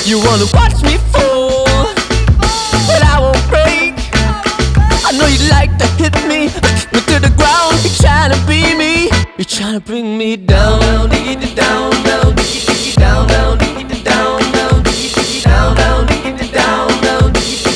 You wanna watch me fall, but I won't break. I know you like to hit me, kick me to the ground. You're trying to be me, you're trying to bring me down. Down, diggy, down, down, diggy, diggy, down, down, diggy, down, down, diggy, diggy, down, down, diggy.